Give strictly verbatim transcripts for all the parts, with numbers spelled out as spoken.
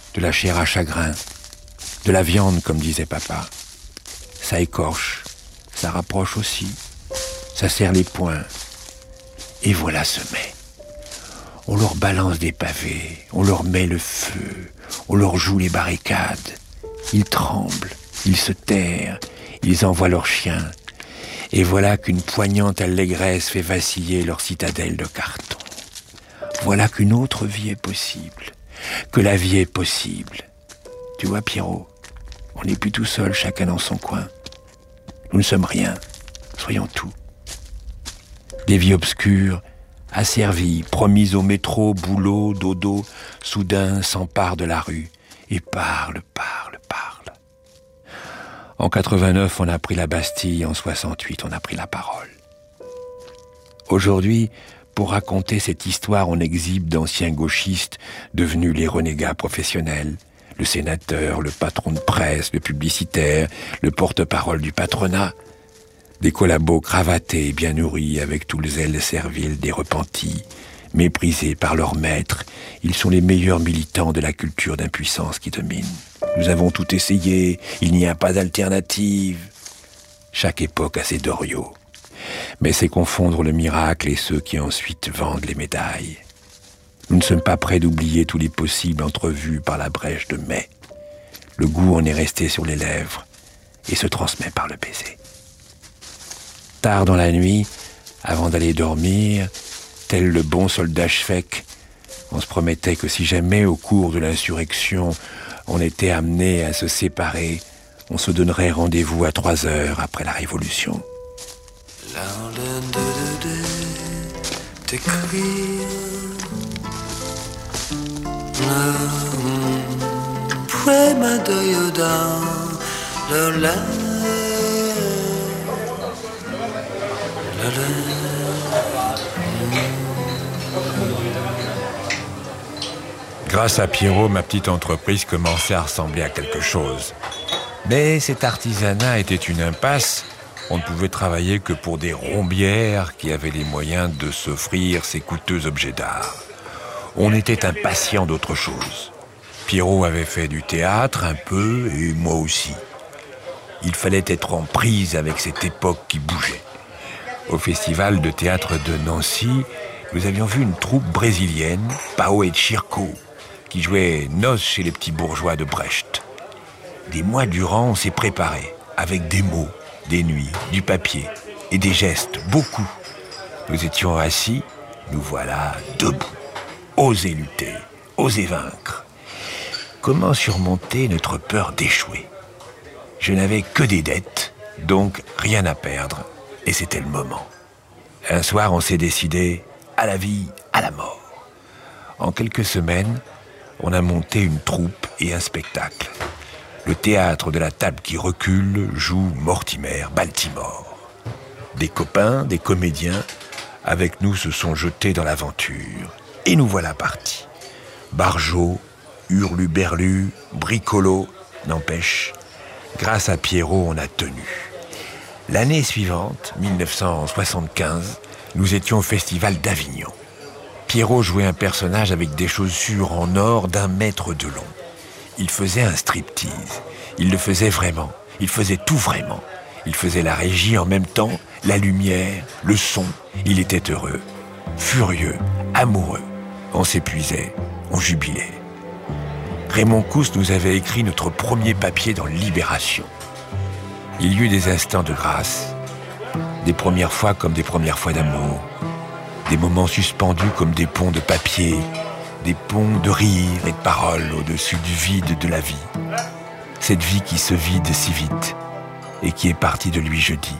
de la chair à chagrin, de la viande, comme disait papa. Ça écorche, ça rapproche aussi, ça serre les poings. Et voilà ce mets. On leur balance des pavés, on leur met le feu, on leur joue les barricades. Ils tremblent, ils se terrent, ils envoient leurs chiens. Et voilà qu'une poignante allégresse fait vaciller leur citadelle de carton. Voilà qu'une autre vie est possible, que la vie est possible. Tu vois, Pierrot, on n'est plus tout seul, chacun dans son coin. Nous ne sommes rien, soyons tout. Des vies obscures, asservies, promises au métro, boulot, dodo, soudain s'emparent de la rue et parlent, parlent, parlent. En quatre-vingt-neuf, on a pris la Bastille, en soixante-huit, on a pris la parole. Aujourd'hui, pour raconter cette histoire, on exhibe d'anciens gauchistes devenus les renégats professionnels, le sénateur, le patron de presse, le publicitaire, le porte-parole du patronat, des collabos cravatés et bien nourris avec tout le zèle servile des repentis, méprisés par leurs maîtres. Ils sont les meilleurs militants de la culture d'impuissance qui domine. Nous avons tout essayé, il n'y a pas d'alternative. Chaque époque a ses Doriot. Mais c'est confondre le miracle et ceux qui ensuite vendent les médailles. Nous ne sommes pas prêts d'oublier tous les possibles entrevus par la brèche de mai. Le goût en est resté sur les lèvres et se transmet par le baiser. Tard dans la nuit, avant d'aller dormir, tel le bon soldat Schweck, on se promettait que si jamais au cours de l'insurrection, on était amené à se séparer, on se donnerait rendez-vous à trois heures après la Révolution. Grâce à Pierrot, ma petite entreprise commençait à ressembler à quelque chose. Mais cet artisanat était une impasse. On ne pouvait travailler que pour des rombières qui avaient les moyens de s'offrir ces coûteux objets d'art. On était impatients d'autre chose. Pierrot avait fait du théâtre un peu, et moi aussi. Il fallait être en prise avec cette époque qui bougeait. Au festival de théâtre de Nancy, nous avions vu une troupe brésilienne, Pao et Chirco, qui jouait Noces chez les petits bourgeois de Brecht. Des mois durant, on s'est préparé, avec des mots, des nuits, du papier et des gestes, beaucoup. Nous étions assis, nous voilà debout. Oser lutter, oser vaincre. Comment surmonter notre peur d'échouer ? Je n'avais que des dettes, donc rien à perdre, et c'était le moment. Un soir, on s'est décidé à la vie, à la mort. En quelques semaines, on a monté une troupe et un spectacle. Le théâtre de la table qui recule joue Mortimer, Baltimore. Des copains, des comédiens, avec nous se sont jetés dans l'aventure. Et nous voilà partis. Barjot, hurluberlu, bricolo, n'empêche, grâce à Pierrot, on a tenu. L'année suivante, dix-neuf cent soixante-quinze, nous étions au festival d'Avignon. Pierrot jouait un personnage avec des chaussures en or d'un mètre de long. Il faisait un striptease. Il le faisait vraiment. Il faisait tout vraiment. Il faisait la régie en même temps, la lumière, le son. Il était heureux, furieux, amoureux. On s'épuisait, on jubilait. Raymond Cousse nous avait écrit notre premier papier dans Libération. Il y eut des instants de grâce, des premières fois comme des premières fois d'amour, des moments suspendus comme des ponts de papier, des ponts de rire et de paroles au-dessus du vide de la vie. Cette vie qui se vide si vite et qui est partie de lui jeudi.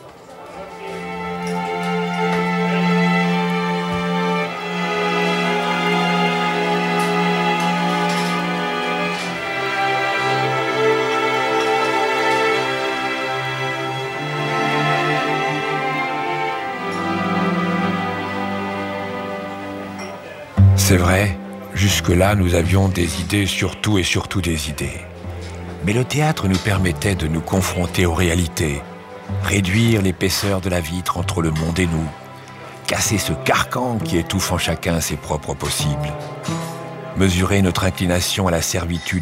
C'est vrai, jusque-là, nous avions des idées, surtout et surtout des idées. Mais le théâtre nous permettait de nous confronter aux réalités, réduire l'épaisseur de la vitre entre le monde et nous, casser ce carcan qui étouffe en chacun ses propres possibles. mesurer notre inclination à la servitude